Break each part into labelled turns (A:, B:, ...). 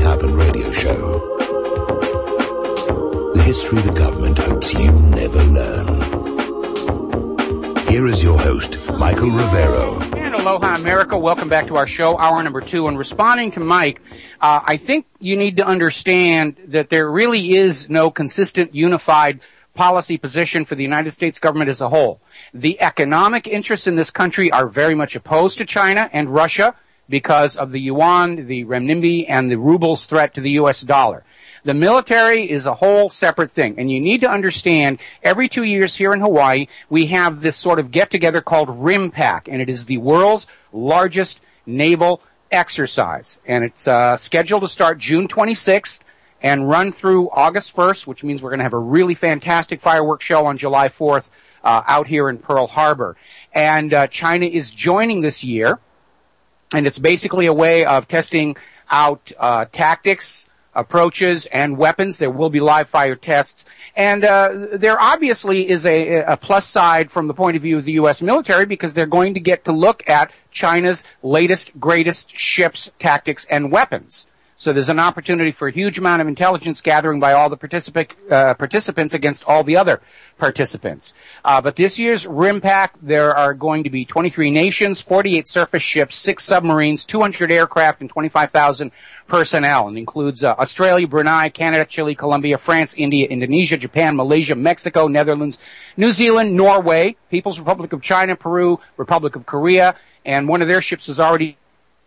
A: Happen radio show. The history the government hopes you never learn. Here is your host, Michael Rivero.
B: And aloha, America. Welcome back to our show, hour number 2. And responding to Mike, I think you need to understand that there really is no consistent, unified policy position for the United States government as a whole. The economic interests in this country are very much opposed to China and Russia because of the yuan, the renminbi, and the ruble's threat to the U.S. dollar. The military is a whole separate thing, and you need to understand every 2 years here in Hawaii, we have this sort of get-together called RIMPAC, and it is the world's largest naval exercise. And it's scheduled to start June 26th and run through August 1st, which means we're going to have a really fantastic fireworks show on July 4th out here in Pearl Harbor. And China is joining this year. And it's basically a way of testing out tactics, approaches, and weapons. There will be live fire tests. And there obviously is a plus side from the point of view of the U.S. military because they're going to get to look at China's latest, greatest ships, tactics, and weapons. So there's an opportunity for a huge amount of intelligence gathering by all the participants against all the other participants. But this year's RIMPAC, there are going to be 23 nations, 48 surface ships, 6 submarines, 200 aircraft, and 25,000 personnel. And includes Australia, Brunei, Canada, Chile, Colombia, France, India, Indonesia, Japan, Malaysia, Mexico, Netherlands, New Zealand, Norway, People's Republic of China, Peru, Republic of Korea, and one of their ships is already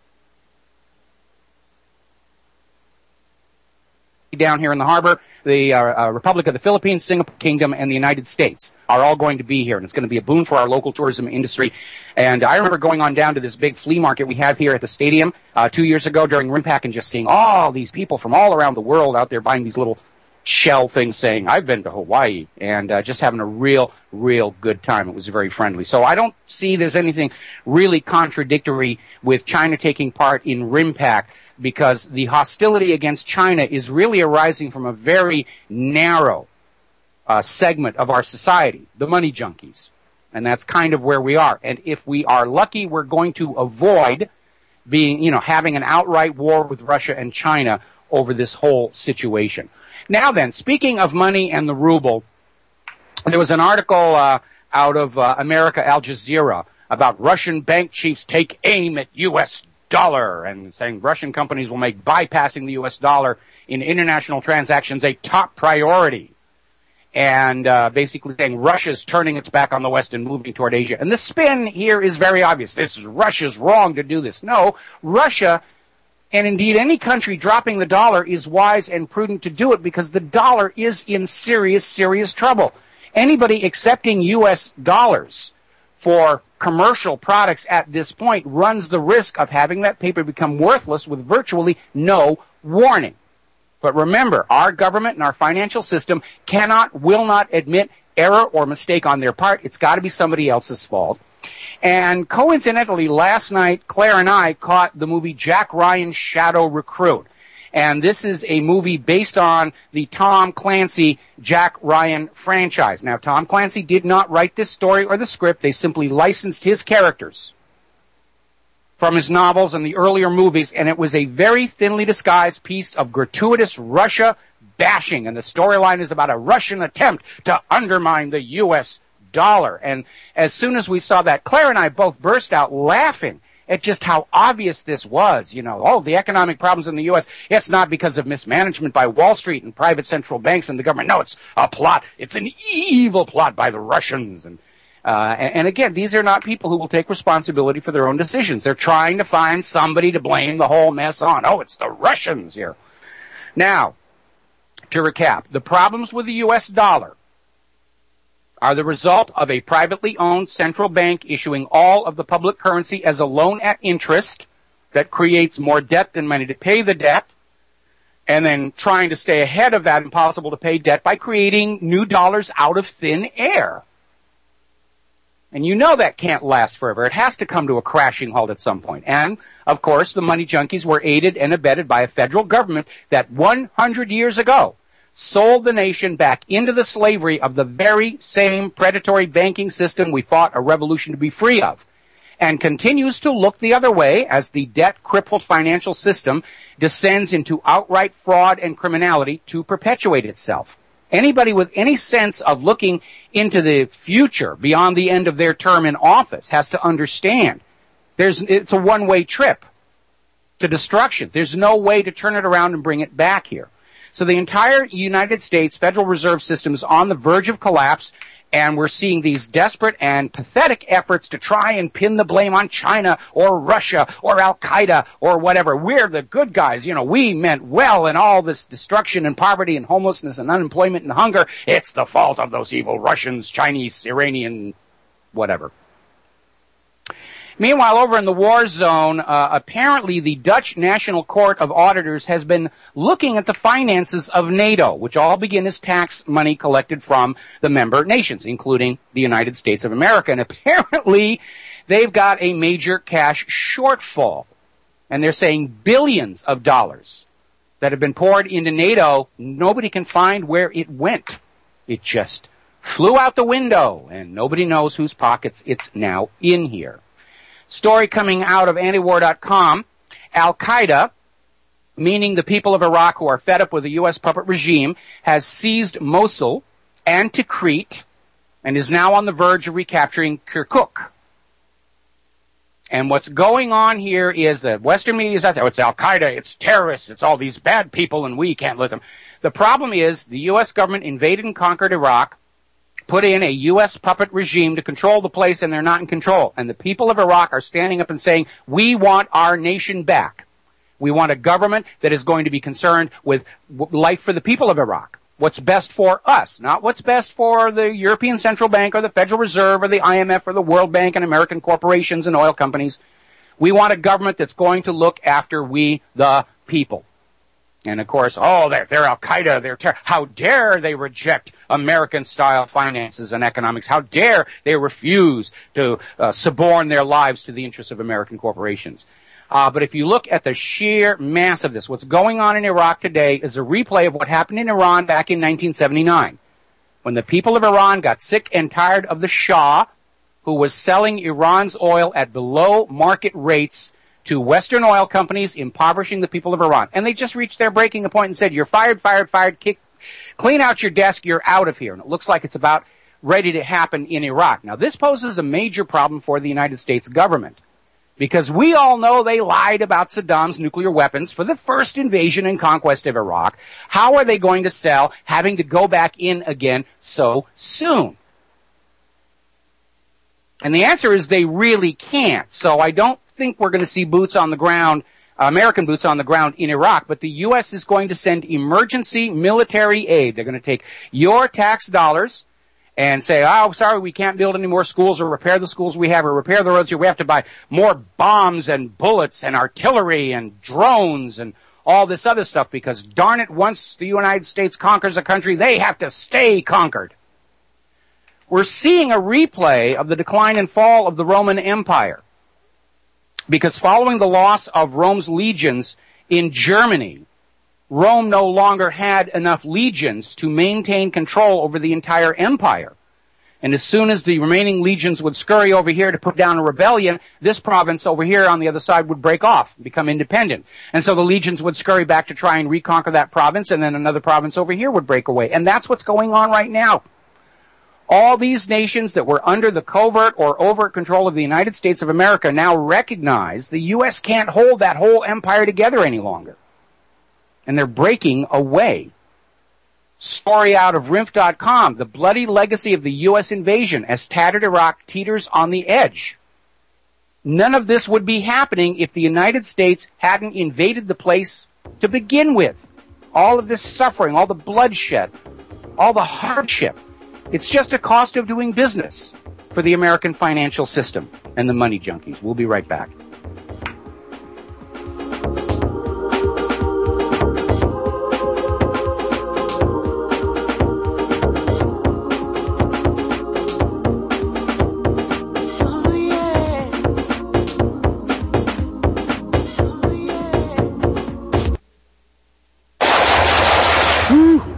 B: down here in the harbor. The Republic of the Philippines, Singapore Kingdom, and the United States are all going to be here, and it's going to be a boon for our local tourism industry. And I remember going on down to this big flea market we had here at the stadium 2 years ago during RIMPAC and just seeing all these people from all around the world out there buying these little shell things saying, I've been to Hawaii, and just having a real good time. It was very friendly. So I don't see there's anything really contradictory with China taking part in RIMPAC, because the hostility against China is really arising from a very narrow segment of our society, the money junkies. And that's kind of where we are. And if we are lucky, we're going to avoid having an outright war with Russia and China over this whole situation. Now then, speaking of money and the ruble, there was an article out of America, Al Jazeera, about Russian bank chiefs take aim at U.S. dollar, and saying Russian companies will make bypassing the U.S. dollar in international transactions a top priority. And basically saying Russia's turning its back on the West and moving toward Asia. And the spin here is very obvious. This is Russia's wrong to do this. No, Russia, and indeed any country dropping the dollar, is wise and prudent to do it because the dollar is in serious trouble. Anybody accepting U.S. dollars for commercial products at this point runs the risk of having that paper become worthless with virtually no warning. But remember, our government and our financial system will not admit error or mistake on their part. It's got to be somebody else's fault. And coincidentally, last night, Claire and I caught the movie Jack Ryan's Shadow Recruit. And this is a movie based on the Tom Clancy Jack Ryan franchise. Now, Tom Clancy did not write this story or the script. They simply licensed his characters from his novels and the earlier movies, and it was a very thinly disguised piece of gratuitous Russia bashing. And the storyline is about a Russian attempt to undermine the U.S. dollar. And as soon as we saw that, Claire and I both burst out laughing at just how obvious this was. The economic problems in the U.S., it's not because of mismanagement by Wall Street and private central banks and the government. No, it's a plot. It's an evil plot by the Russians. And again, these are not people who will take responsibility for their own decisions. They're trying to find somebody to blame the whole mess on. Oh, it's the Russians here. Now, to recap, the problems with the U.S. dollar are the result of a privately owned central bank issuing all of the public currency as a loan at interest that creates more debt than money to pay the debt, and then trying to stay ahead of that impossible to pay debt by creating new dollars out of thin air. And that can't last forever. It has to come to a crashing halt at some point. And, of course, the money junkies were aided and abetted by a federal government that 100 years ago sold the nation back into the slavery of the very same predatory banking system we fought a revolution to be free of. and continues to look the other way as the debt-crippled financial system descends into outright fraud and criminality to perpetuate itself. Anybody with any sense of looking into the future beyond the end of their term in office has to understand it's a one-way trip to destruction. There's no way to turn it around and bring it back here. So the entire United States Federal Reserve System is on the verge of collapse, and we're seeing these desperate and pathetic efforts to try and pin the blame on China or Russia or Al-Qaeda or whatever. We're the good guys. We meant well in all this destruction and poverty and homelessness and unemployment and hunger. It's the fault of those evil Russians, Chinese, Iranian, whatever. Meanwhile, over in the war zone, apparently the Dutch National Court of Auditors has been looking at the finances of NATO, which all begin as tax money collected from the member nations, including the United States of America. And apparently, they've got a major cash shortfall. And they're saying billions of dollars that have been poured into NATO. Nobody can find where it went. It just flew out the window, and nobody knows whose pockets it's now in here. Story coming out of antiwar.com, Al-Qaeda, meaning the people of Iraq who are fed up with the U.S. puppet regime, has seized Mosul and Tikrit and is now on the verge of recapturing Kirkuk. And what's going on here is that Western media is out there, it's Al-Qaeda, it's terrorists, it's all these bad people, and we can't let them. The problem is the U.S. government invaded and conquered Iraq, put in a U.S. puppet regime to control the place, and they're not in control. And the people of Iraq are standing up and saying, we want our nation back. We want a government that is going to be concerned with life for the people of Iraq. What's best for us, not what's best for the European Central Bank or the Federal Reserve or the IMF or the World Bank and American corporations and oil companies. We want a government that's going to look after we, the people. And of course, they're Al-Qaeda, they're how dare they reject American-style finances and economics? How dare they refuse to suborn their lives to the interests of American corporations? But if you look at the sheer mass of this, what's going on in Iraq today is a replay of what happened in Iran back in 1979, when the people of Iran got sick and tired of the Shah, who was selling Iran's oil at below market rates to Western oil companies, impoverishing the people of Iran. And they just reached their breaking point and said, you're fired, clean out your desk, you're out of here. And it looks like it's about ready to happen in Iraq. Now, this poses a major problem for the United States government, because we all know they lied about Saddam's nuclear weapons for the first invasion and conquest of Iraq. How are they going to sell having to go back in again so soon? And the answer is they really can't. So I don't think we're going to see boots on the ground, American boots on the ground in Iraq, but the U.S. is going to send emergency military aid. They're going to take your tax dollars and say, sorry, we can't build any more schools or repair the schools we have or repair the roads here. We have to buy more bombs and bullets and artillery and drones and all this other stuff because, darn it, once the United States conquers a country, they have to stay conquered. We're seeing a replay of the decline and fall of the Roman Empire, because following the loss of Rome's legions in Germany, Rome no longer had enough legions to maintain control over the entire empire. And as soon as the remaining legions would scurry over here to put down a rebellion, this province over here on the other side would break off, become independent. And so the legions would scurry back to try and reconquer that province, and then another province over here would break away. And that's what's going on right now. All these nations that were under the covert or overt control of the United States of America now recognize the U.S. can't hold that whole empire together any longer. And they're breaking away. Story out of RINF.com, the bloody legacy of the U.S. invasion as tattered Iraq teeters on the edge. None of this would be happening if the United States hadn't invaded the place to begin with. All of this suffering, all the bloodshed, all the hardship. It's just a cost of doing business for the American financial system and the money junkies. We'll be right back.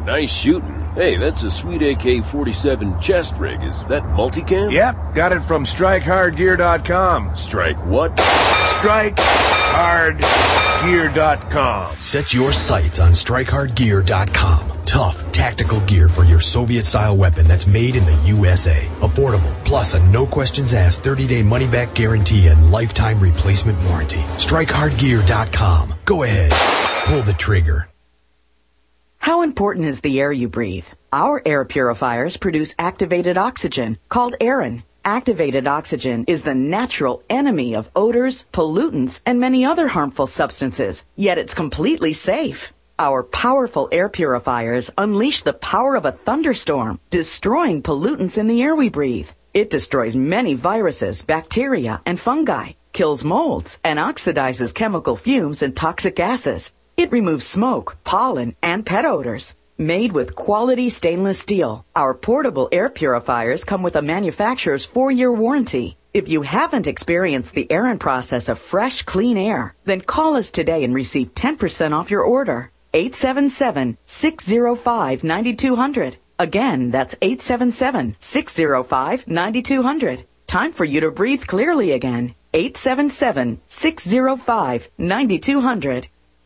C: Nice shooting. Hey, that's a sweet AK-47 chest rig. Is that multicam?
D: Yep, got it from StrikeHardGear.com.
C: Strike what?
D: StrikeHardGear.com.
E: Set your sights on StrikeHardGear.com. Tough, tactical gear for your Soviet-style weapon that's made in the USA. Affordable, plus a no-questions-asked 30-day money-back guarantee and lifetime replacement warranty. StrikeHardGear.com. Go ahead. Pull the trigger.
F: How important is the air you breathe? Our air purifiers produce activated oxygen, called Aerin. Activated oxygen is the natural enemy of odors, pollutants, and many other harmful substances, yet it's completely safe. Our powerful air purifiers unleash the power of a thunderstorm, destroying pollutants in the air we breathe. It destroys many viruses, bacteria, and fungi, kills molds, and oxidizes chemical fumes and toxic gases. It removes smoke, pollen, and pet odors. Made with quality stainless steel, our portable air purifiers come with a manufacturer's 4-year warranty. If you haven't experienced the Aerin process of fresh, clean air, then call us today and receive 10% off your order. 877-605-9200. Again, that's 877-605-9200. Time for you to breathe clearly again. 877-605-9200.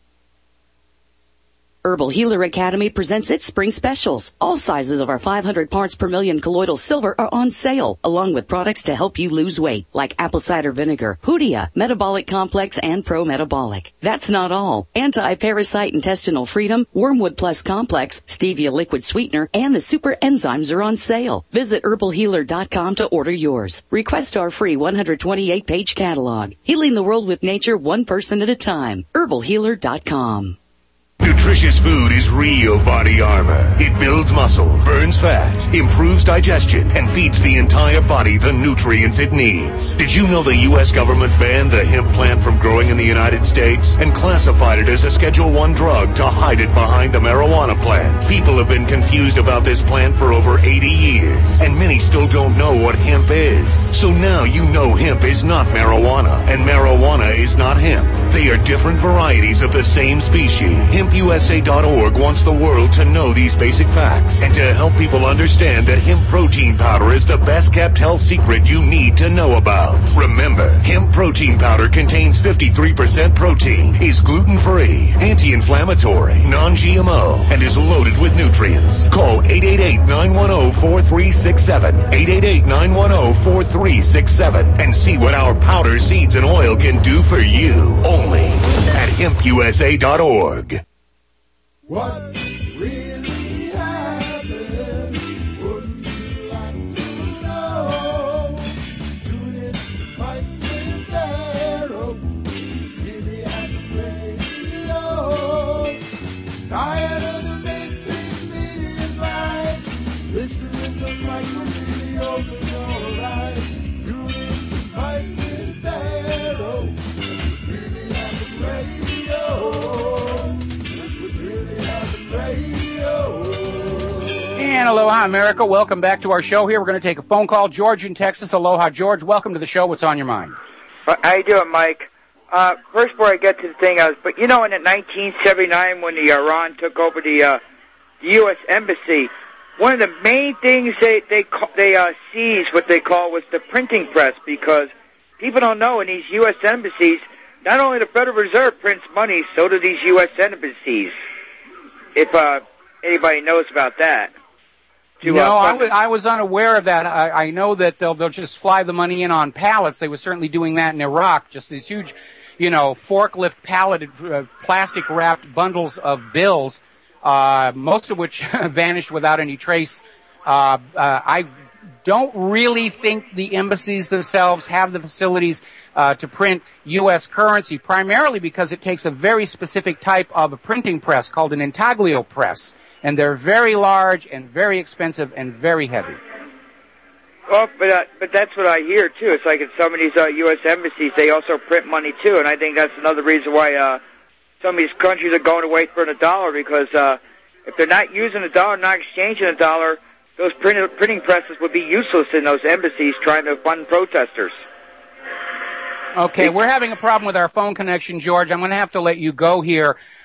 G: Herbal Healer Academy presents its spring specials. All sizes of our 500 parts per million colloidal silver are on sale, along with products to help you lose weight, like apple cider vinegar, Hoodia, Metabolic Complex, and Pro Metabolic. That's not all. Anti-Parasite Intestinal Freedom, Wormwood Plus Complex, Stevia Liquid Sweetener, and the Super Enzymes are on sale. Visit herbalhealer.com to order yours. Request our free 128-page catalog. Healing the world with nature, one person at a time. herbalhealer.com.
H: Nutritious food is real body armor. It builds muscle, burns fat, improves digestion, and feeds the entire body the nutrients it needs. Did you know the U.S. government banned the hemp plant from growing in the United States and classified it as a Schedule I drug to hide it behind the marijuana plant? People have been confused about this plant for over 80 years, and many still don't know what hemp is. So now you know hemp is not marijuana, and marijuana is not hemp. They are different varieties of the same species. HempUSA.org wants the world to know these basic facts and to help people understand that hemp protein powder is the best kept health secret you need to know about. Remember, hemp protein powder contains 53% protein, is gluten-free, anti-inflammatory, non-GMO, and is loaded with nutrients. Call 888-910-4367, 888-910-4367, and see what our powder, seeds, and oil can do for you. Only at HempUSA.org.
I: What really happened? Wouldn't you like to know? Judith fighting Pharaoh, really at the radio. Tired of the mainstream media lies. Listening to Michael really open your eyes. Judith fighting Pharaoh, really at the radio.
B: And aloha, America. Welcome back to our show here. We're going to take a phone call. George in Texas. Aloha, George. Welcome to the show. What's on your mind?
J: How you doing, Mike? First, before I get to the thing, but you know, in 1979, when the Iran took over the U.S. Embassy, one of the main things they seized, what they call, was the printing press, because people don't know, in these U.S. embassies, not only the Federal Reserve prints money, so do these U.S. embassies. If anybody knows about that.
B: I was unaware of that. I know that they'll just fly the money in on pallets. They were certainly doing that in Iraq. Just these huge, forklift palleted, plastic-wrapped bundles of bills, most of which vanished without any trace. I don't really think the embassies themselves have the facilities to print U.S. currency, primarily because it takes a very specific type of a printing press called an intaglio press, and they're very large and very expensive and very heavy.
J: Well, but that's what I hear, too. It's like in some of these U.S. embassies, they also print money, too, and I think that's another reason why some of these countries are going away from the dollar, because if they're not using the dollar, not exchanging the dollar, those printing presses would be useless in those embassies trying to fund protesters.
B: Okay, we're having a problem with our phone connection, George. I'm going to have to let you go here.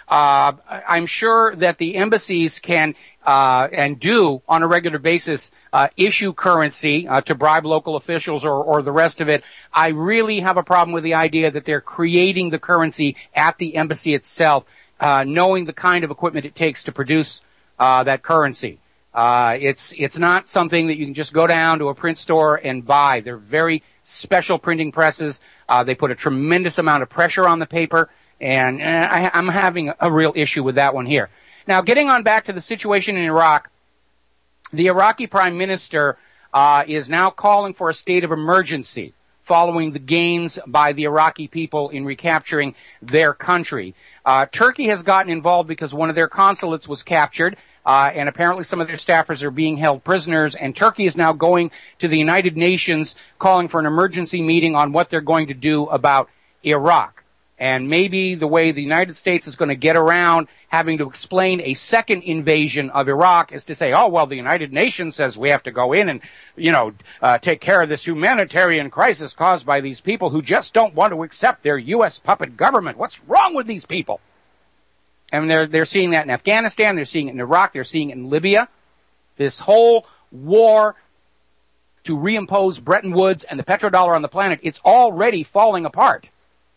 B: I'm sure that the embassies can and do on a regular basis issue currency to bribe local officials or the rest of it. I really have a problem with the idea that they're creating the currency at the embassy itself, knowing the kind of equipment it takes to produce that currency. It's not something that you can just go down to a print store and buy. They're very special printing presses. They put a tremendous amount of pressure on the paper, and I'm having a real issue with that one here. Now, getting on back to the situation in Iraq, the Iraqi Prime Minister is now calling for a state of emergency following the gains by the Iraqi people in recapturing their country. Turkey has gotten involved because one of their consulates was captured, and apparently some of their staffers are being held prisoners, and Turkey is now going to the United Nations calling for an emergency meeting on what they're going to do about Iraq. And maybe the way the United States is going to get around having to explain a second invasion of Iraq is to say, oh, well, the United Nations says we have to go in and, take care of this humanitarian crisis caused by these people who just don't want to accept their U.S. puppet government. What's wrong with these people? And they're seeing that in Afghanistan. They're seeing it in Iraq. They're seeing it in Libya. This whole war to reimpose Bretton Woods and the petrodollar on the planet, it's already falling apart.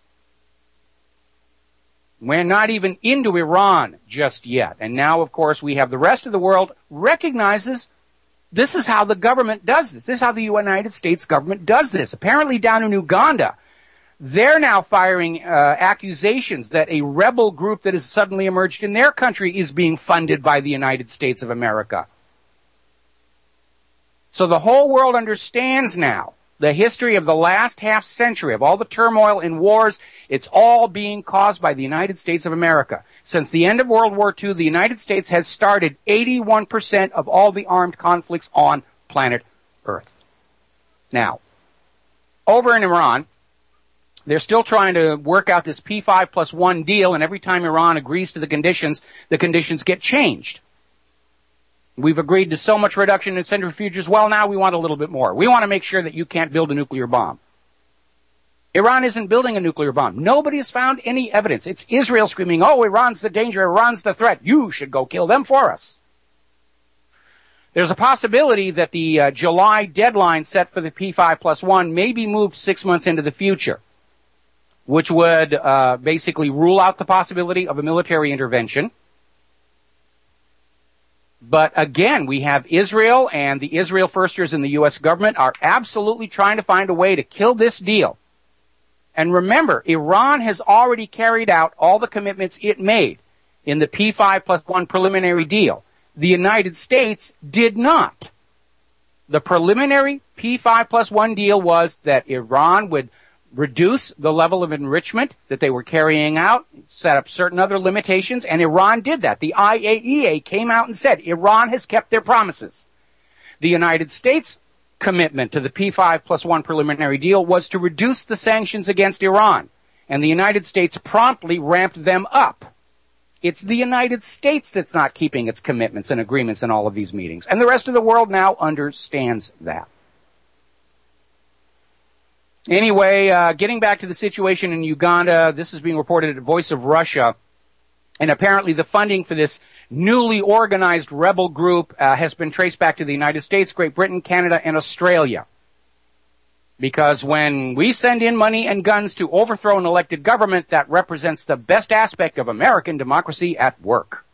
B: We're not even into Iran just yet. And now, of course, we have the rest of the world recognizes this is how the government does this. This is how the United States government does this. Apparently down in Uganda, they're now firing accusations that a rebel group that has suddenly emerged in their country is being funded by the United States of America. So the whole world understands now the history of the last half century, of all the turmoil and wars. It's all being caused by the United States of America. Since the end of World War II, the United States has started 81% of all the armed conflicts on planet Earth. Now, over in Iran, they're still trying to work out this P5+1 deal, and every time Iran agrees to the conditions get changed. We've agreed to so much reduction in centrifuges. Well, now we want a little bit more. We want to make sure that you can't build a nuclear bomb. Iran isn't building a nuclear bomb. Nobody has found any evidence. It's Israel screaming, oh, Iran's the danger, Iran's the threat. You should go kill them for us. There's a possibility that the July deadline set for the P5+1 may be moved 6 months into the future, which would basically rule out the possibility of a military intervention. But again, we have Israel, and the Israel firsters in the U.S. government are absolutely trying to find a way to kill this deal. And remember, Iran has already carried out all the commitments it made in the P5+1 preliminary deal. The United States did not. The preliminary P5+1 deal was that Iran would reduce the level of enrichment that they were carrying out, set up certain other limitations, and Iran did that. The IAEA came out and said Iran has kept their promises. The United States' commitment to the P5+1 preliminary deal was to reduce the sanctions against Iran, and the United States promptly ramped them up. It's the United States that's not keeping its commitments and agreements in all of these meetings, and the rest of the world now understands that. Anyway, getting back to the situation in Uganda, this is being reported at Voice of Russia, and apparently the funding for this newly organized rebel group has been traced back to the United States, Great Britain, Canada, and Australia. Because when we send in money and guns to overthrow an elected government, that represents the best aspect of American democracy at work.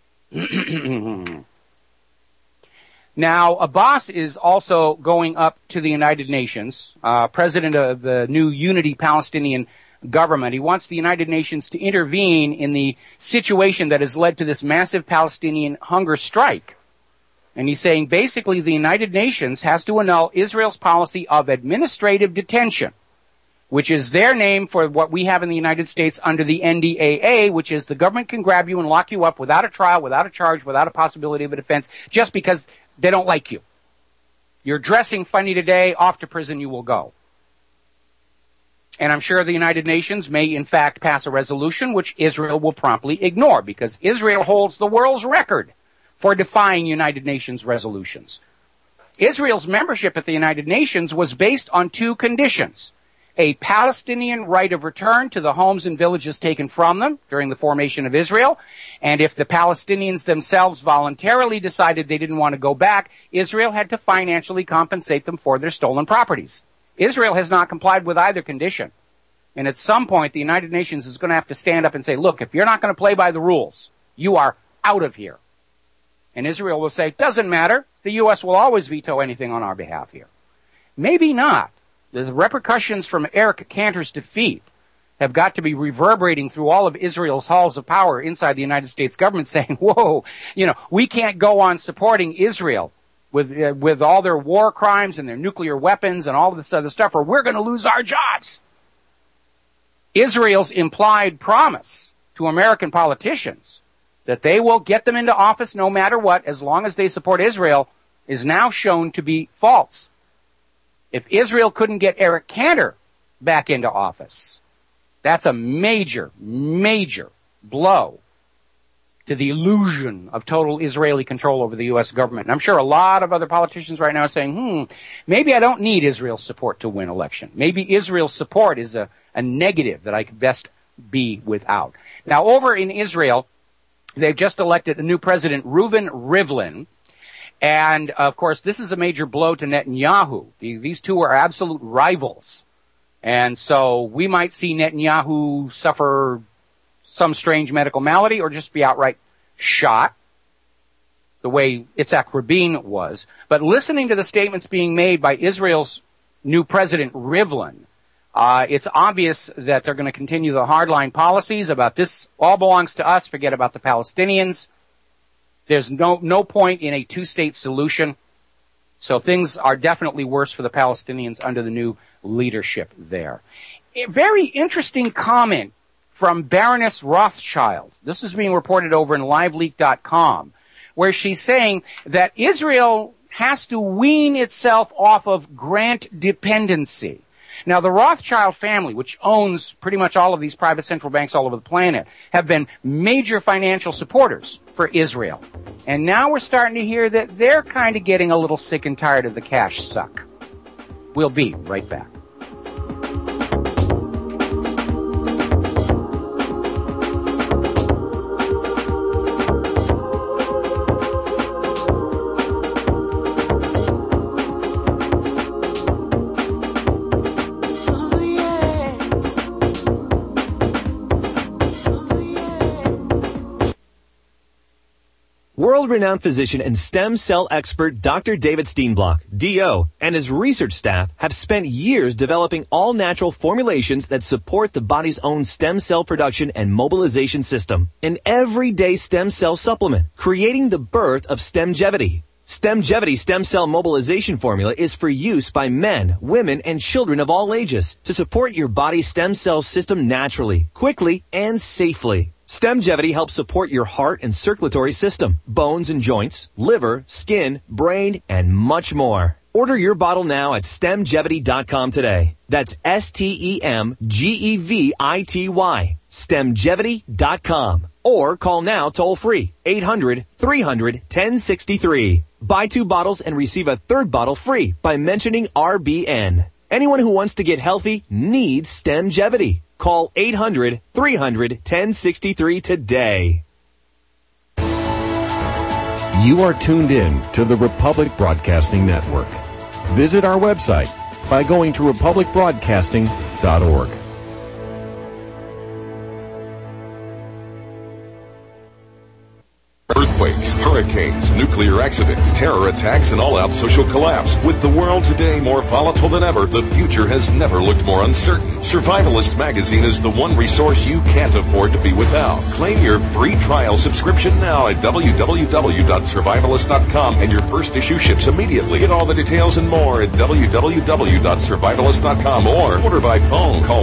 B: Now, Abbas is also going up to the United Nations, president of the new Unity Palestinian government. He wants the United Nations to intervene in the situation that has led to this massive Palestinian hunger strike. And he's saying basically the United Nations has to annul Israel's policy of administrative detention, which is their name for what we have in the United States under the NDAA, which is the government can grab you and lock you up without a trial, without a charge, without a possibility of a defense, just because they don't like you. You're dressing funny today, off to prison you will go. And I'm sure the United Nations may in fact pass a resolution which Israel will promptly ignore, because Israel holds the world's record for defying United Nations resolutions. Israel's membership at the United Nations was based on two conditions. a Palestinian right of return to the homes and villages taken from them during the formation of Israel. And if the Palestinians themselves voluntarily decided they didn't want to go back, Israel had to financially compensate them for their stolen properties. Israel has not complied with either condition. And at some point, the United Nations is going to have to stand up and say, look, if you're not going to play by the rules, you are out of here. And Israel will say, doesn't matter. The U.S. will always veto anything on our behalf here. Maybe not. The repercussions from Eric Cantor's defeat have got to be reverberating through all of Israel's halls of power inside the United States government saying, whoa, we can't go on supporting Israel with all their war crimes and their nuclear weapons and all of this other stuff, or we're going to lose our jobs. Israel's implied promise to American politicians that they will get them into office no matter what, as long as they support Israel, is now shown to be false. If Israel couldn't get Eric Cantor back into office, that's a major, major blow to the illusion of total Israeli control over the U.S. government. And I'm sure a lot of other politicians right now are saying, maybe I don't need Israel's support to win election. Maybe Israel's support is a negative that I could best be without. Now, over in Israel, they've just elected a new president, Reuven Rivlin. And, of course, this is a major blow to Netanyahu. These two are absolute rivals. And so we might see Netanyahu suffer some strange medical malady or just be outright shot, the way Itzhak Rabin was. But listening to the statements being made by Israel's new president, Rivlin, it's obvious that they're going to continue the hardline policies about this all belongs to us, forget about the Palestinians. There's no point in a two-state solution. So things are definitely worse for the Palestinians under the new leadership there. A very interesting comment from Baroness Rothschild. This is being reported over in LiveLeak.com, where she's saying that Israel has to wean itself off of grant dependency. Now, the Rothschild family, which owns pretty much all of these private central banks all over the planet, have been major financial supporters for Israel. And now we're starting to hear that they're kind of getting a little sick and tired of the cash suck. We'll be right back.
K: World-renowned physician and stem cell expert Dr. David Steenblock, D.O., and his research staff have spent years developing all-natural formulations that support the body's own stem cell production and mobilization system. An everyday stem cell supplement, creating the birth of Stemgevity. Stemgevity stem cell mobilization formula is for use by men, women, and children of all ages to support your body's stem cell system naturally, quickly, and safely. Stemgevity helps support your heart and circulatory system, bones and joints, liver, skin, brain, and much more. Order your bottle now at Stemgevity.com today. That's STEMGEVITY. Stemgevity.com. Or call now toll free, 800-300-1063. Buy 2 bottles and receive a 3rd bottle free by mentioning RBN. Anyone who wants to get healthy needs Stemgevity. Call 800-300-1063 today.
L: You are tuned in to the Republic Broadcasting Network. Visit our website by going to republicbroadcasting.org.
M: Earthquakes, hurricanes, nuclear accidents, terror attacks, and all-out social collapse. With the world today more volatile than ever, the future has never looked more uncertain. Survivalist Magazine is the one resource you can't afford to be without. Claim your free trial subscription now at www.survivalist.com, and your first issue ships immediately. Get all the details and more at www.survivalist.com or order by phone. Call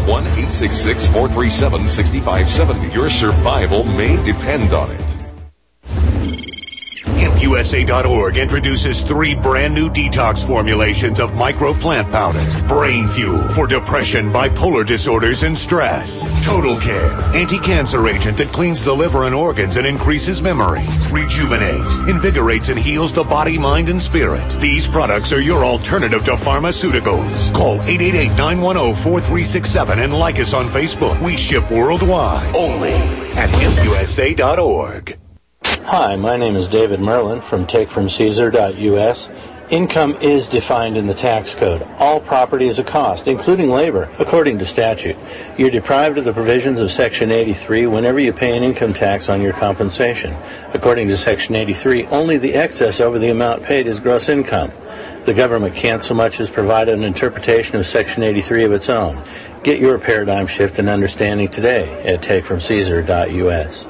M: 1-866-437-6570. Your survival may depend on it.
H: If HealthUSA.org introduces 3 brand new detox formulations of microplant powder. Brain Fuel for depression, bipolar disorders, and stress. Total Care, anti-cancer agent that cleans the liver and organs and increases memory. Rejuvenate, invigorates and heals the body, mind, and spirit. These products are your alternative to pharmaceuticals. Call 888-910-4367 and like us on Facebook. We ship worldwide. Only at HempUSA.org.
N: Hi, my name is David Merlin from TakeFromCaesar.us. Income is defined in the tax code. All property is a cost, including labor, according to statute. You're deprived of the provisions of Section 83 whenever you pay an income tax on your compensation. According to Section 83, only the excess over the amount paid is gross income. The government can't so much as provide an interpretation of Section 83 of its own. Get your paradigm shift and understanding today at TakeFromCaesar.us.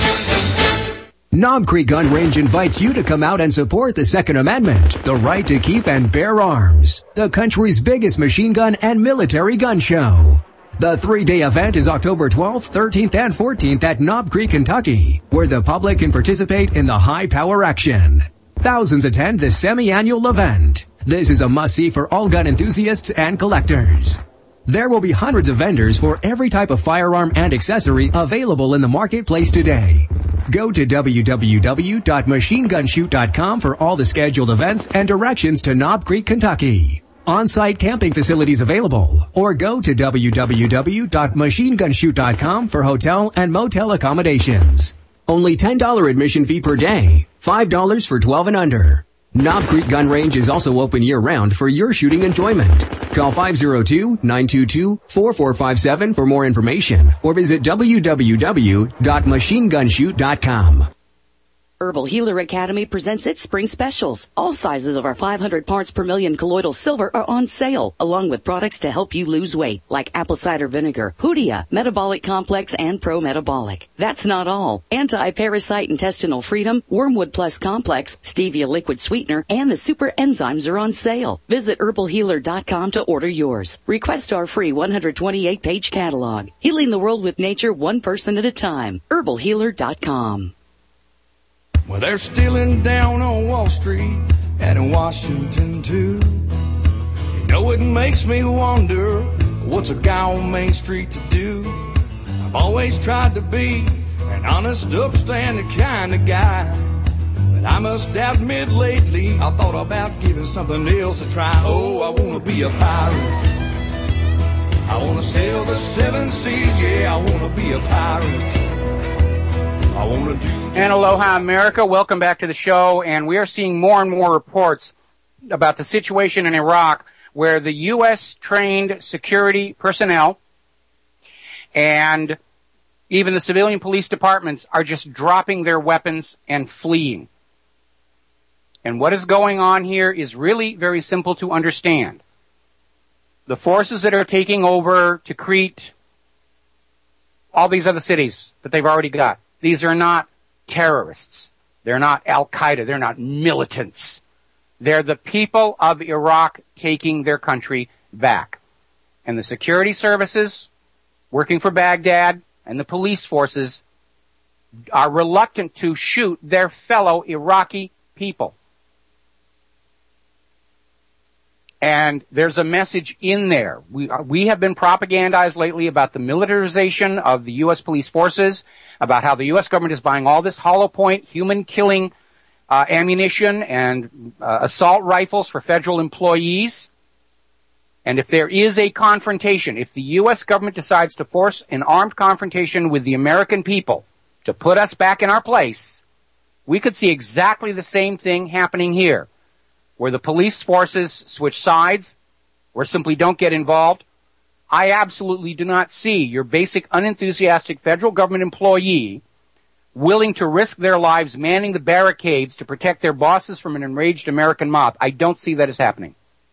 O: Knob Creek Gun Range invites you to come out and support the Second Amendment, the right to keep and bear arms, the country's biggest machine gun and military gun show. The 3-day event is October 12th, 13th, and 14th at Knob Creek, Kentucky, where the public can participate in the high-power action. Thousands attend this semi-annual event. This is a must-see for all gun enthusiasts and collectors. There will be hundreds of vendors for every type of firearm and accessory available in the marketplace today. Go to www.machinegunshoot.com for all the scheduled events and directions to Knob Creek, Kentucky. On-site camping facilities available, or go to www.machinegunshoot.com for hotel and motel accommodations. Only $10 admission fee per day, $5 for 12 and under. Knob Creek Gun Range is also open year-round for your shooting enjoyment. Call 502-922-4457 for more information or visit www.machinegunshoot.com.
G: Herbal Healer Academy presents its spring specials. All sizes of our 500 parts per million colloidal silver are on sale, along with products to help you lose weight, like apple cider vinegar, Hoodia, Metabolic Complex, and Pro Metabolic. That's not all. Anti-Parasite Intestinal Freedom, Wormwood Plus Complex, Stevia Liquid Sweetener, and the Super Enzymes are on sale. Visit herbalhealer.com to order yours. Request our free 128-page catalog. Healing the world with nature, one person at a time. herbalhealer.com.
I: Well, they're stealing down on Wall Street and in Washington, too. You know, it makes me wonder, what's a guy on Main Street to do? I've always tried to be an honest, upstanding kind of guy. But I must admit lately, I thought about giving something else a try. Oh, I want to be a pirate. I want to sail the 7 seas, yeah, I want to be a pirate. I want to do.
B: And aloha, America. Welcome back to the show. And we are seeing more and more reports about the situation in Iraq where the U.S.-trained security personnel and even the civilian police departments are just dropping their weapons and fleeing. And what is going on here is really very simple to understand. The forces that are taking over Tikrit, all these other cities that they've already got, these are not terrorists. They're not Al-Qaeda. They're not militants. They're the people of Iraq taking their country back. And the security services working for Baghdad and the police forces are reluctant to shoot their fellow Iraqi people. And there's a message in there. We have been propagandized lately about the militarization of the U.S. police forces, about how the U.S. government is buying all this hollow point, human-killing ammunition and assault rifles for federal employees. And if there is a confrontation, if the U.S. government decides to force an armed confrontation with the American people to put us back in our place, we could see exactly the same thing happening here, where the police forces switch sides or simply don't get involved. I absolutely do not see your basic unenthusiastic federal government employee willing to risk their lives manning the barricades to protect their bosses from an enraged American mob. I don't see that as happening.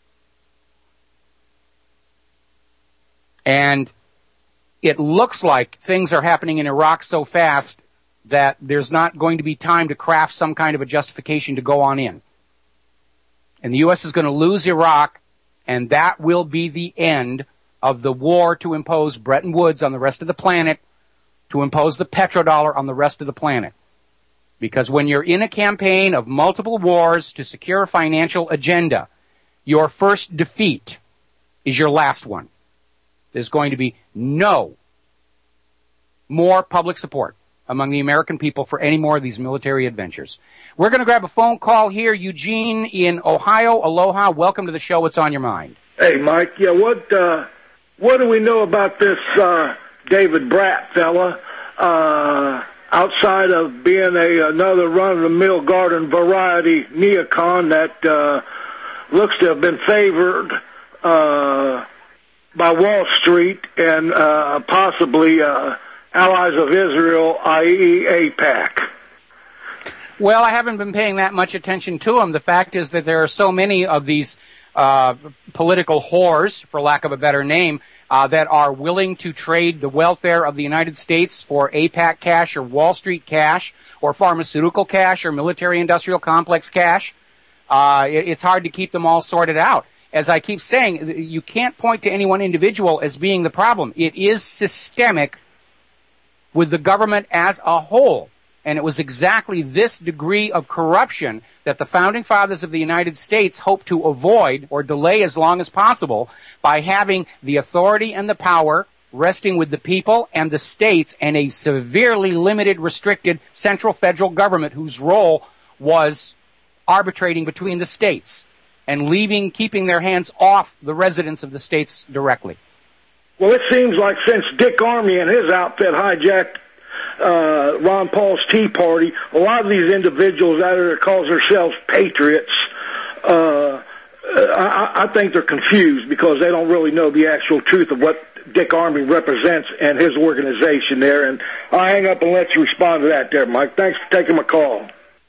B: And it looks like things are happening in Iraq so fast that there's not going to be time to craft some kind of a justification to go on in. And the U.S. is going to lose Iraq, and that will be the end of the war to impose Bretton Woods on the rest of the planet, to impose the petrodollar on the rest of the planet. Because when you're in a campaign of multiple wars to secure a financial agenda, your first defeat is your last one. There's going to be no more public support among the American people for any more of these military adventures. We're going to grab a phone call here. Eugene in Ohio. Aloha. Welcome to the show. What's on your mind?
P: Hey, Mike. Yeah, what do we know about this David Bratt fella? Outside of being another run-of-the-mill garden variety neocon that looks to have been favored by Wall Street and possibly allies of Israel, i.e. AIPAC.
B: Well, I haven't been paying that much attention to him. The fact is that there are so many of these political whores, for lack of a better name, that are willing to trade the welfare of the United States for AIPAC cash or Wall Street cash or pharmaceutical cash or military-industrial complex cash. It's hard to keep them all sorted out. As I keep saying, you can't point to any one individual as being the problem. It is systemic with the government as a whole. And it was exactly this degree of corruption that the founding fathers of the United States hoped to avoid or delay as long as possible by having the authority and the power resting with the people and the states and a severely limited, restricted central federal government whose role was arbitrating between the states and keeping their hands off the residents of the states directly.
P: Well, it seems like since Dick Armey and his outfit hijacked Ron Paul's Tea Party, a lot of these individuals out there that calls themselves patriots, I think they're confused because they don't really know the actual truth of what Dick Armey represents and his organization there. And I'll hang up and let you respond to that there, Mike. Thanks for taking my call.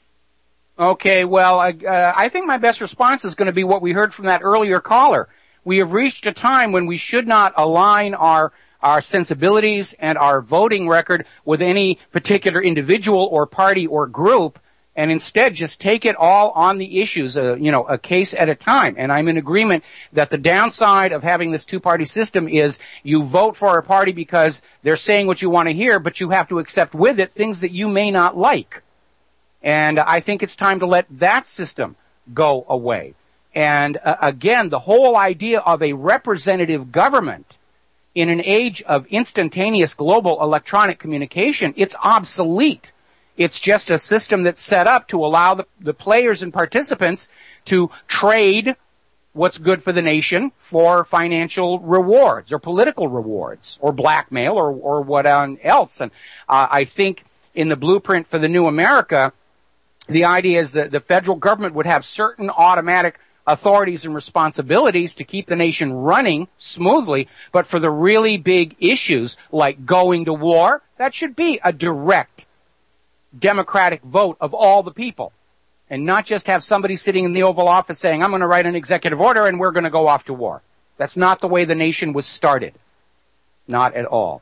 B: Okay, well, I think my best response is going to be what we heard from that earlier caller. We have reached a time when we should not align our sensibilities and our voting record with any particular individual or party or group, and instead just take it all on the issues, a case at a time. And I'm in agreement that the downside of having this two-party system is you vote for a party because they're saying what you want to hear, but you have to accept with it things that you may not like. And I think it's time to let that system go away. And again, the whole idea of a representative government in an age of instantaneous global electronic communication, it's obsolete. It's just a system that's set up to allow the players and participants to trade what's good for the nation for financial rewards or political rewards or blackmail or what else. And I think in the blueprint for the new America, the idea is that the federal government would have certain automatic authorities and responsibilities to keep the nation running smoothly, but for the really big issues like going to war, that should be a direct democratic vote of all the people, and not just have somebody sitting in the Oval Office saying, I'm going to write an executive order and we're going to go off to war. That's not the way the nation was started. Not at all.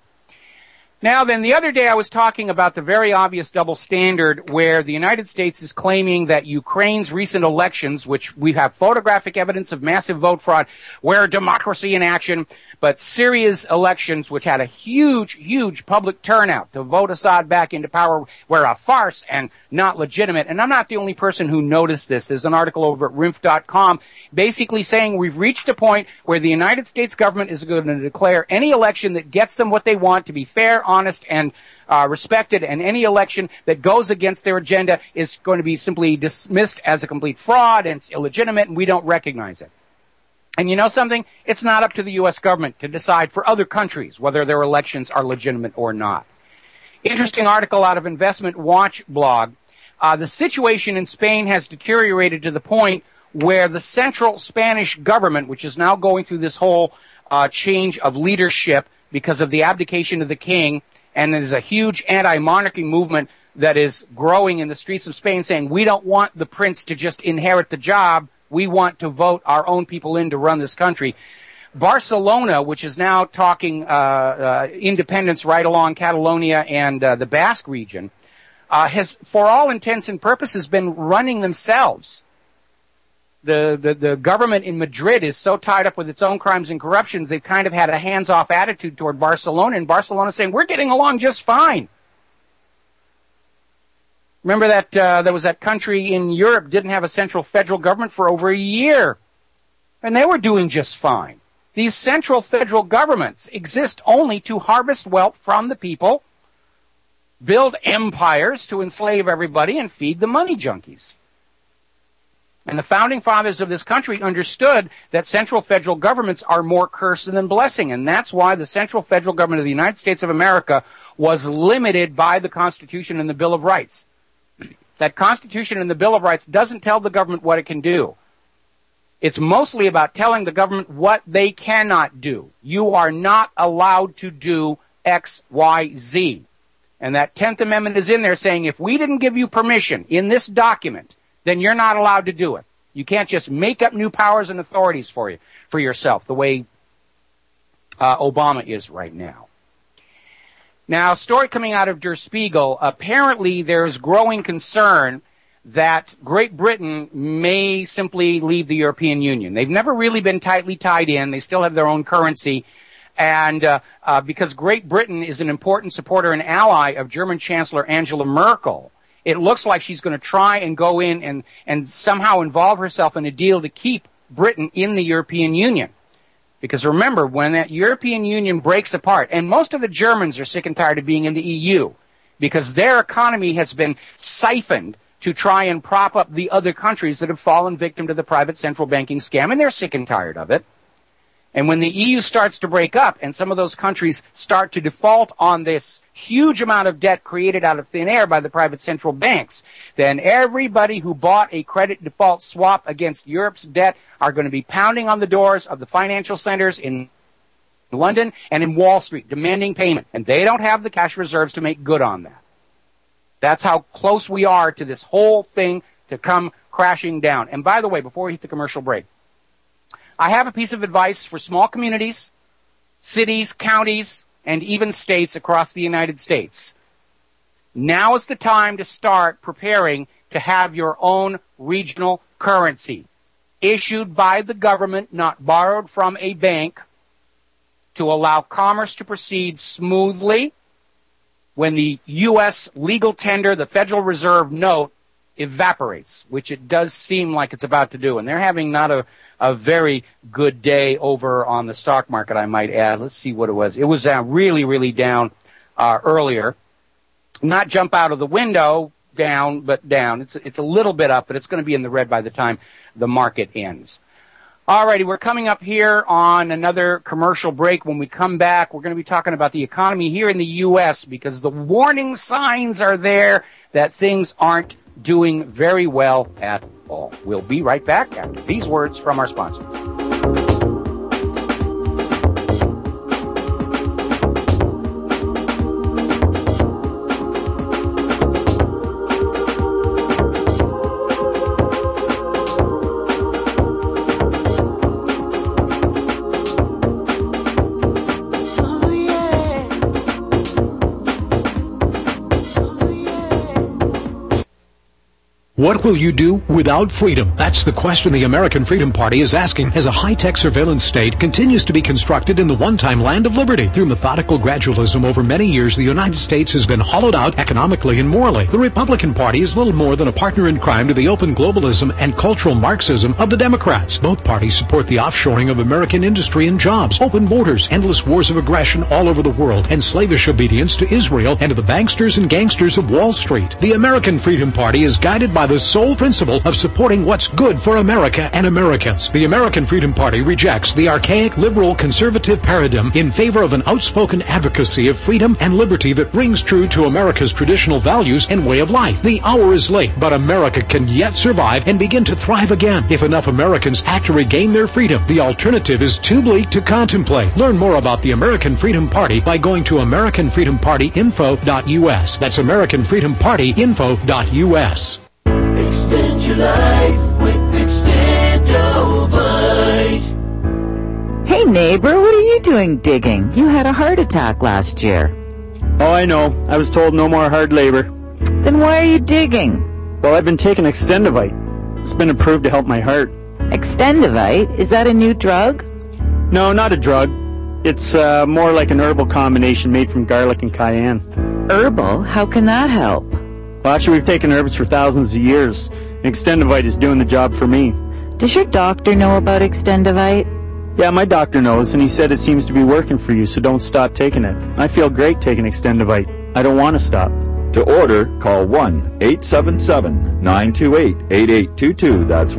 B: Now then, the other day I was talking about the very obvious double standard where the United States is claiming that Ukraine's recent elections, which we have photographic evidence of massive vote fraud, were democracy in action, but Syria's elections, which had a huge, huge public turnout to vote Assad back into power, were a farce and not legitimate. And I'm not the only person who noticed this. There's an article over at RINF.com basically saying we've reached a point where the United States government is going to declare any election that gets them what they want to be fair, honest, and respected, and any election that goes against their agenda is going to be simply dismissed as a complete fraud and it's illegitimate, and we don't recognize it. And you know something? It's not up to the U.S. government to decide for other countries whether their elections are legitimate or not. Interesting article out of Investment Watch blog. The situation in Spain has deteriorated to the point where the central Spanish government, which is now going through this whole change of leadership because of the abdication of the king, and there's a huge anti-monarchy movement that is growing in the streets of Spain saying, we don't want the prince to just inherit the job. We want to vote our own people in to run this country. Barcelona, which is now talking independence right along Catalonia and the Basque region, has, for all intents and purposes, been running themselves. The government in Madrid is so tied up with its own crimes and corruptions, they've kind of had a hands-off attitude toward Barcelona, and Barcelona saying, we're getting along just fine. Remember that there was that country in Europe didn't have a central federal government for over a year, and they were doing just fine. These central federal governments exist only to harvest wealth from the people, build empires to enslave everybody, and feed the money junkies. And the founding fathers of this country understood that central federal governments are more curse than blessing, and that's why the central federal government of the United States of America was limited by the Constitution and the Bill of Rights. That Constitution and the Bill of Rights doesn't tell the government what it can do. It's mostly about telling the government what they cannot do. You are not allowed to do X, Y, Z. And that 10th Amendment is in there saying if we didn't give you permission in this document, then you're not allowed to do it. You can't just make up new powers and authorities for yourself, the way Obama is right now. Now, story coming out of Der Spiegel, apparently there's growing concern that Great Britain may simply leave the European Union. They've never really been tightly tied in. They still have their own currency. And because Great Britain is an important supporter and ally of German Chancellor Angela Merkel, it looks like she's going to try and go in and somehow involve herself in a deal to keep Britain in the European Union. Because remember, when that European Union breaks apart, and most of the Germans are sick and tired of being in the EU, because their economy has been siphoned to try and prop up the other countries that have fallen victim to the private central banking scam, and they're sick and tired of it. And when the EU starts to break up and some of those countries start to default on this huge amount of debt created out of thin air by the private central banks, then everybody who bought a credit default swap against Europe's debt are going to be pounding on the doors of the financial centers in London and in Wall Street demanding payment. And they don't have the cash reserves to make good on that. That's how close we are to this whole thing to come crashing down. And by the way, before we hit the commercial break, I have a piece of advice for small communities, cities, counties, and even states across the United States. Now is the time to start preparing to have your own regional currency, issued by the government, not borrowed from a bank, to allow commerce to proceed smoothly when the U.S. legal tender, the Federal Reserve note, evaporates, which it does seem like it's about to do. And they're having not a very good day over on the stock market, I might add. Let's see what it was. It was really, really down earlier. Not jump out of the window down, but down. It's a little bit up, but it's going to be in the red by the time the market ends. All righty, we're coming up here on another commercial break. When we come back, we're going to be talking about the economy here in the U.S. because the warning signs are there that things aren't doing very well at all. We'll be right back after these words from our sponsor.
Q: What will you do without freedom? That's the question the American Freedom Party is asking as a high-tech surveillance state continues to be constructed in the one-time land of liberty. Through methodical gradualism over many years, the United States has been hollowed out economically and morally. The Republican Party is little more than a partner in crime to the open globalism and cultural Marxism of the Democrats. Both parties support the offshoring of American industry and jobs, open borders, endless wars of aggression all over the world, and slavish obedience to Israel and to the banksters and gangsters of Wall Street. The American Freedom Party is guided by the sole principle of supporting what's good for America and Americans. The American Freedom Party rejects the archaic liberal conservative paradigm in favor of an outspoken advocacy of freedom and liberty that rings true to America's traditional values and way of life. The hour is late, but America can yet survive and begin to thrive again if enough Americans act to regain their freedom. The alternative is too bleak to contemplate. Learn more about the American Freedom Party by going to AmericanFreedomPartyInfo.us. That's AmericanFreedomPartyInfo.us.
I: Extend your life with Extendovite.
R: Hey neighbor, what are you doing digging? You had a heart attack last year.
S: Oh, I know. I was told no more hard labor.
R: Then why are you digging?
S: Well, I've been taking Extendovite. It's been approved to help my heart.
R: Extendovite? Is that a new drug?
S: No, not a drug. It's more like an herbal combination made from garlic and cayenne.
R: Herbal? How can that help?
S: Well, actually, we've taken herbs for thousands of years. And Extendivite is doing the job for me.
R: Does your doctor know about Extendivite?
S: Yeah, my doctor knows, and he said it seems to be working for you, so don't stop taking it. I feel great taking Extendivite. I don't want to stop.
T: To order, call 1-877-928-8822. That's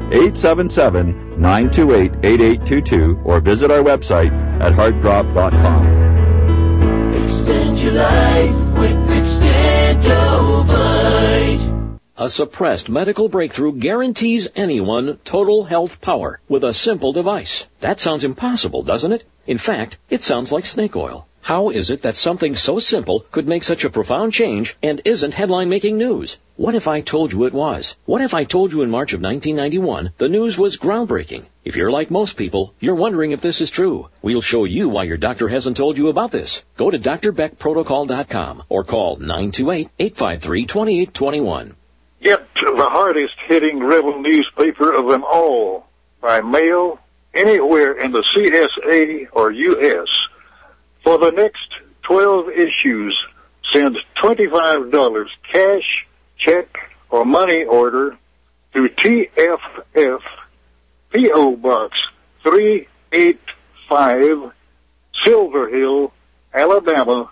T: 1-877-928-8822. Or visit our website at heartdrop.com.
I: Extend your life with Extendovite.
U: A suppressed medical breakthrough guarantees anyone total health power with a simple device. That sounds impossible, doesn't it? In fact, it sounds like snake oil. How is it that something so simple could make such a profound change and isn't headline-making news? What if I told you it was? What if I told you in March of 1991 the news was groundbreaking? If you're like most people, you're wondering if this is true. We'll show you why your doctor hasn't told you about this. Go to drbeckprotocol.com or call 928-853-2821.
V: Get the hardest-hitting rebel newspaper of them all by mail anywhere in the CSA or U.S. For the next 12 issues, send $25 cash, check, or money order to TFF P.O. Box 385, Silver Hill, Alabama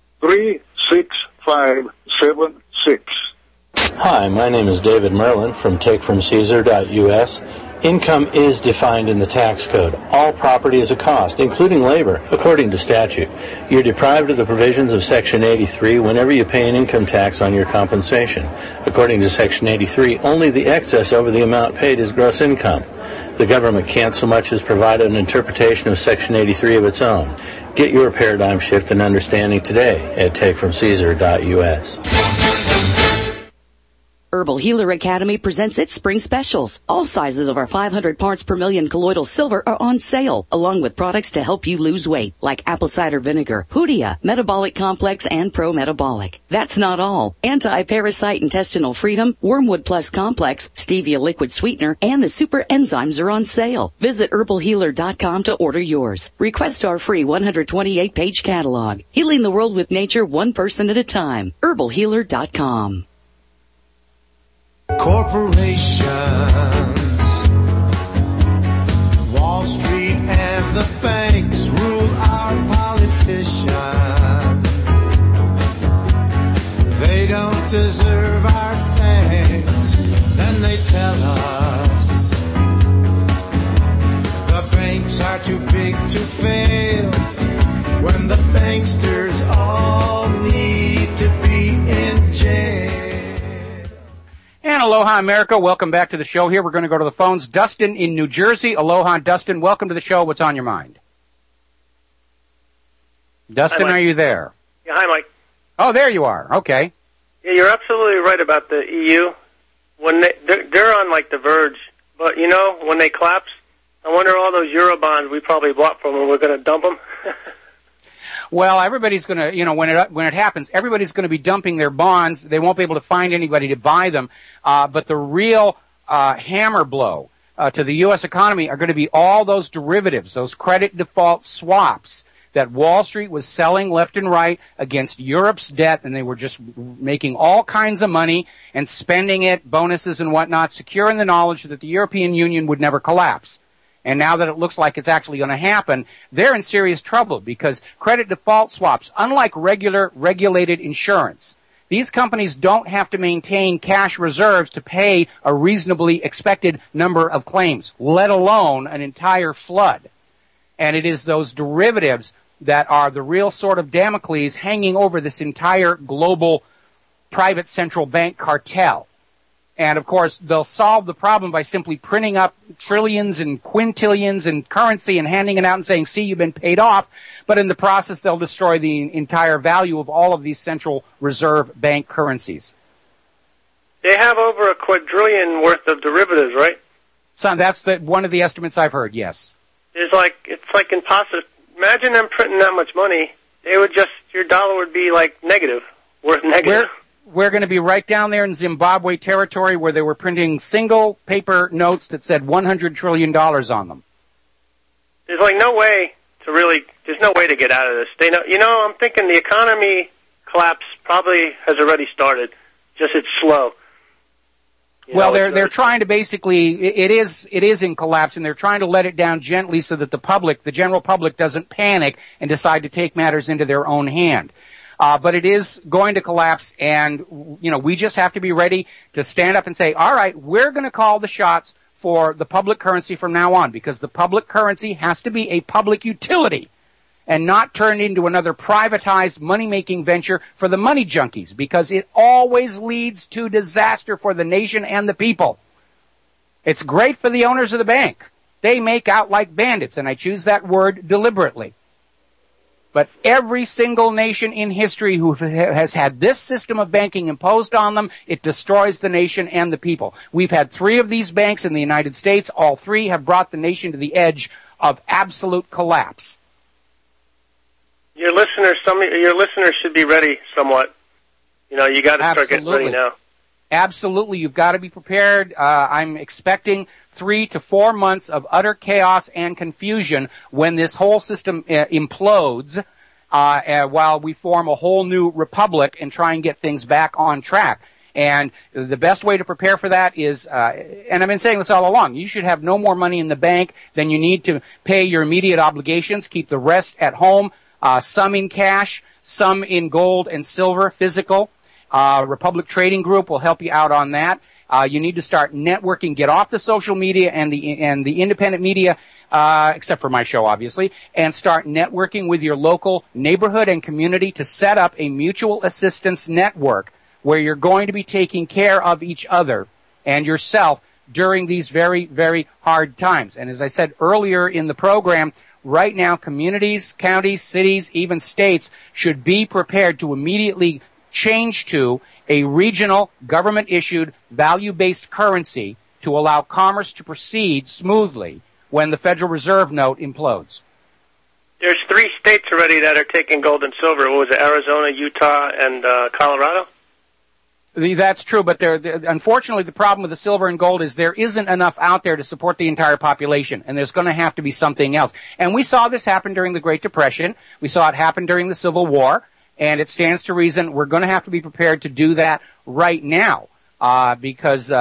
V: 36576.
N: Hi, my name is David Merlin from TakeFromCaesar.us. Income is defined in the tax code. All property is a cost, including labor, according to statute. You're deprived of the provisions of Section 83 whenever you pay an income tax on your compensation. According to Section 83, only the excess over the amount paid is gross income. The government can't so much as provide an interpretation of Section 83 of its own. Get your paradigm shift and understanding today at TakeFromCaesar.us.
G: Herbal Healer Academy presents its spring specials. All sizes of our 500 parts per million colloidal silver are on sale, along with products to help you lose weight, like apple cider vinegar, Hoodia, Metabolic Complex, and Pro Metabolic. That's not all. Anti-parasite intestinal freedom, Wormwood Plus Complex, Stevia liquid sweetener, and the super enzymes are on sale. Visit herbalhealer.com to order yours. Request our free 128-page catalog. Healing the world with nature, one person at a time. herbalhealer.com.
I: Corporations, Wall Street and the banks rule our politicians. They don't deserve our thanks, then they tell us the banks are too big to fail, when the banksters all need to be in jail.
B: And aloha, America. Welcome back to the show here. We're going to go to the phones. Dustin in New Jersey. Aloha, Dustin. Welcome to the show. What's on your mind? Dustin,
W: hi,
B: are you there?
W: Yeah, hi, Mike.
B: Oh, there you are. Okay.
W: Yeah, you're absolutely right about the EU. When they're on, like, the verge. But, you know, when they collapse, I wonder all those Eurobonds we probably bought from them, we're going to dump them.
B: Well, everybody's going to, you know, when it happens, everybody's going to be dumping their bonds. They won't be able to find anybody to buy them. But the real hammer blow to the U.S. economy are going to be all those derivatives, those credit default swaps that Wall Street was selling left and right against Europe's debt, and they were just making all kinds of money and spending it, bonuses and whatnot, secure in the knowledge that the European Union would never collapse. And now that it looks like it's actually going to happen, they're in serious trouble because credit default swaps, unlike regular regulated insurance, these companies don't have to maintain cash reserves to pay a reasonably expected number of claims, let alone an entire flood. And it is those derivatives that are the real sword of Damocles hanging over this entire global private central bank cartel. And, of course, they'll solve the problem by simply printing up trillions and quintillions in currency and handing it out and saying, see, you've been paid off. But in the process, they'll destroy the entire value of all of these central reserve bank currencies.
W: They have over $1 quadrillion worth of derivatives, right?
B: So that's one of the estimates I've heard, yes.
W: It's like impossible. Imagine them printing that much money. They would your dollar would be like negative, worth negative.
B: We're going to be right down there in Zimbabwe territory where they were printing single paper notes that said $100 trillion on them.
W: There's no way to get out of this. I'm thinking the economy collapse probably has already started. Just it's slow.
B: Well, they're trying to basically, it is in collapse, and they're trying to let it down gently so that the general public doesn't panic and decide to take matters into their own hand. But it is going to collapse, and, we just have to be ready to stand up and say, all right, we're going to call the shots for the public currency from now on, because the public currency has to be a public utility and not turned into another privatized money-making venture for the money junkies, because it always leads to disaster for the nation and the people. It's great for the owners of the bank. They make out like bandits, and I choose that word deliberately. But every single nation in history who has had this system of banking imposed on them, it destroys the nation and the people. We've had 3 of these banks in the United States. All 3 have brought the nation to the edge of absolute collapse.
W: Your listeners should be ready somewhat. You got to start getting ready now.
B: Absolutely, you've got to be prepared. I'm expecting 3 to 4 months of utter chaos and confusion when this whole system implodes, while we form a whole new republic and try and get things back on track. And the best way to prepare for that is, and I've been saying this all along, you should have no more money in the bank than you need to pay your immediate obligations. Keep the rest at home, some in cash, some in gold and silver, physical. Republic Trading Group will help you out on that. You need to start networking, get off the social media and the independent media, except for my show, obviously, and start networking with your local neighborhood and community to set up a mutual assistance network where you're going to be taking care of each other and yourself during these very, very hard times. And as I said earlier in the program, right now communities, counties, cities, even states should be prepared to immediately change to a regional government-issued value-based currency to allow commerce to proceed smoothly when the Federal Reserve note implodes.
W: There's 3 states already that are taking gold and silver. What was it, Arizona, Utah, and Colorado?
B: That's true, but unfortunately the problem with the silver and gold is there isn't enough out there to support the entire population, and there's going to have to be something else. And we saw this happen during the Great Depression. We saw it happen during the Civil War. And it stands to reason we're going to have to be prepared to do that right now, because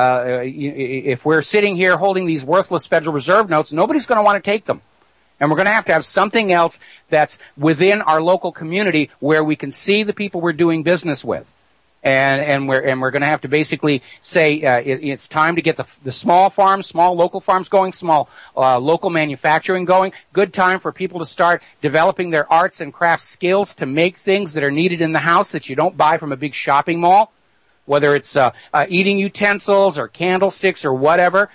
B: if we're sitting here holding these worthless Federal Reserve notes, nobody's going to want to take them. And we're going to have something else that's within our local community where we can see the people we're doing business with. And we're going to have to basically say it's time to get the small farms, small local farms going, small local manufacturing going. Good time for people to start developing their arts and crafts skills to make things that are needed in the house that you don't buy from a big shopping mall, whether it's eating utensils or candlesticks or whatever.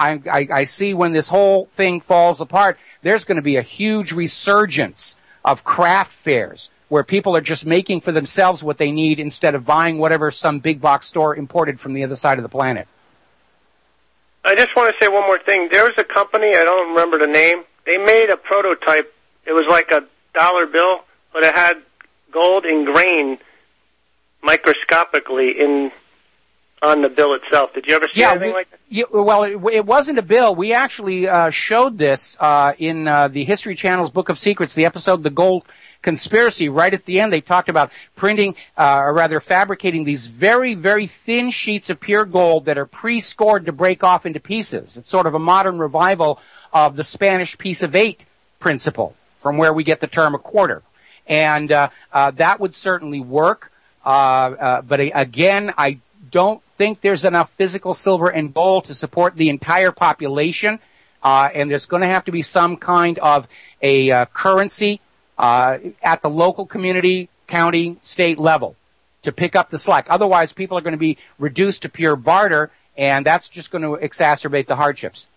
B: I see when this whole thing falls apart, there's going to be a huge resurgence of craft fairs, where people are just making for themselves what they need instead of buying whatever some big box store imported from the other side of the planet.
W: I just want to say one more thing. There was a company, I don't remember the name, they made a prototype. It was like a dollar bill, but it had gold ingrained microscopically on the bill itself. Did you ever see anything like that?
B: Yeah, well, it wasn't a bill. We actually showed this in the History Channel's Book of Secrets, the episode The Gold Conspiracy. Right at the end, they talked about printing, or rather fabricating these very, very thin sheets of pure gold that are pre-scored to break off into pieces. It's sort of a modern revival of the Spanish piece of 8 principle, from where we get the term a quarter. And that would certainly work. But again, I don't think there's enough physical silver and gold to support the entire population. And there's going to have to be some kind of a currency at the local community, county, state level to pick up the slack. Otherwise, people are going to be reduced to pure barter, and that's just going to exacerbate the hardships.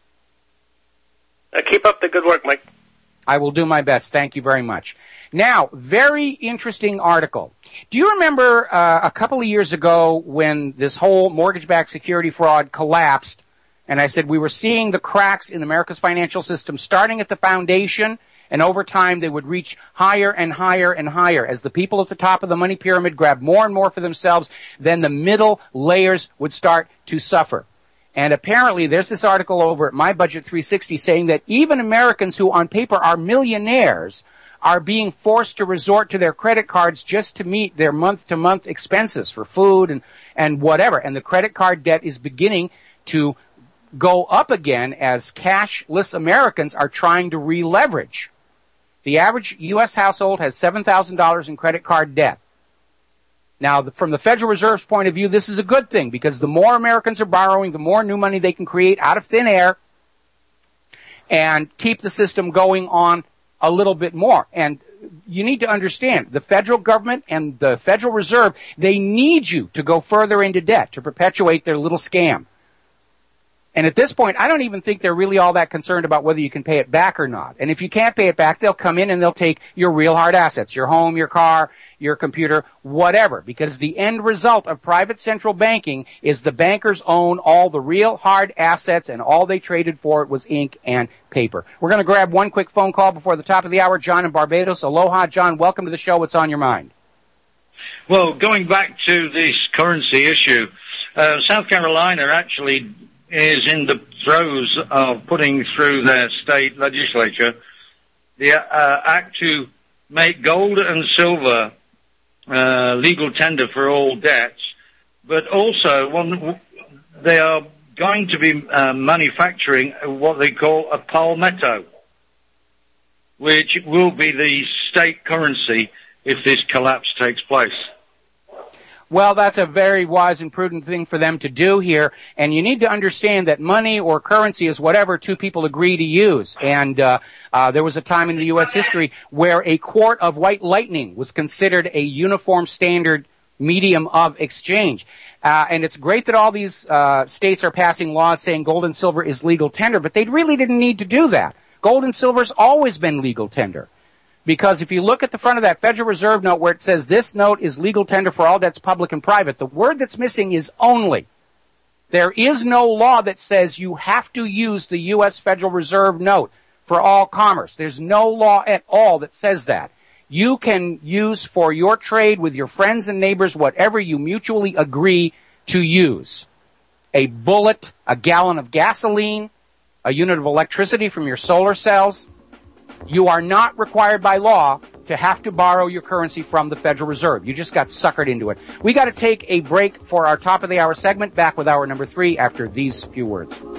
W: Keep up the good work, Mike.
B: I will do my best. Thank you very much. Now, very interesting article. Do you remember a couple of years ago when this whole mortgage-backed security fraud collapsed, and I said we were seeing the cracks in America's financial system starting at the foundation, and over time they would reach higher and higher and higher. As the people at the top of the money pyramid grabbed more and more for themselves, then the middle layers would start to suffer. And apparently there's this article over at My Budget 360 saying that even Americans who on paper are millionaires are being forced to resort to their credit cards just to meet their month-to-month expenses for food and whatever. And the credit card debt is beginning to go up again as cashless Americans are trying to re-leverage. The average U.S. household has $7,000 in credit card debt. Now, from the Federal Reserve's point of view, this is a good thing because the more Americans are borrowing, the more new money they can create out of thin air and keep the system going on a little bit more. And you need to understand, the federal government and the Federal Reserve, they need you to go further into debt to perpetuate their little scam. And at this point, I don't even think they're really all that concerned about whether you can pay it back or not. And if you can't pay it back, they'll come in and they'll take your real hard assets, your home, your car, your computer, whatever. Because the end result of private central banking is the bankers own all the real hard assets, and all they traded for it was ink and paper. We're going to grab one quick phone call before the top of the hour. John in Barbados. Aloha, John. Welcome to the show. What's on your mind?
A: Well, going back to this currency issue, South Carolina actually is in the throes of putting through their state legislature the act to make gold and silver legal tender for all debts, but also they are going to be manufacturing what they call a palmetto, which will be the state currency if this collapse takes place.
B: Well, that's a very wise and prudent thing for them to do here. And you need to understand that money or currency is whatever two people agree to use. And there was a time in the U.S. history where a quart of white lightning was considered a uniform standard medium of exchange. And it's great that all these states are passing laws saying gold and silver is legal tender, but they really didn't need to do that. Gold and silver's always been legal tender. Because if you look at the front of that Federal Reserve note where it says this note is legal tender for all debts public and private, the word that's missing is only. There is no law that says you have to use the U.S. Federal Reserve note for all commerce. There's no law at all that says that. You can use for your trade with your friends and neighbors whatever you mutually agree to use. A bullet, a gallon of gasoline, a unit of electricity from your solar cells. You are not required by law to have to borrow your currency from the Federal Reserve. You just got suckered into it. We got to take a break for our top of the hour segment. Back with hour number 3 after these few words.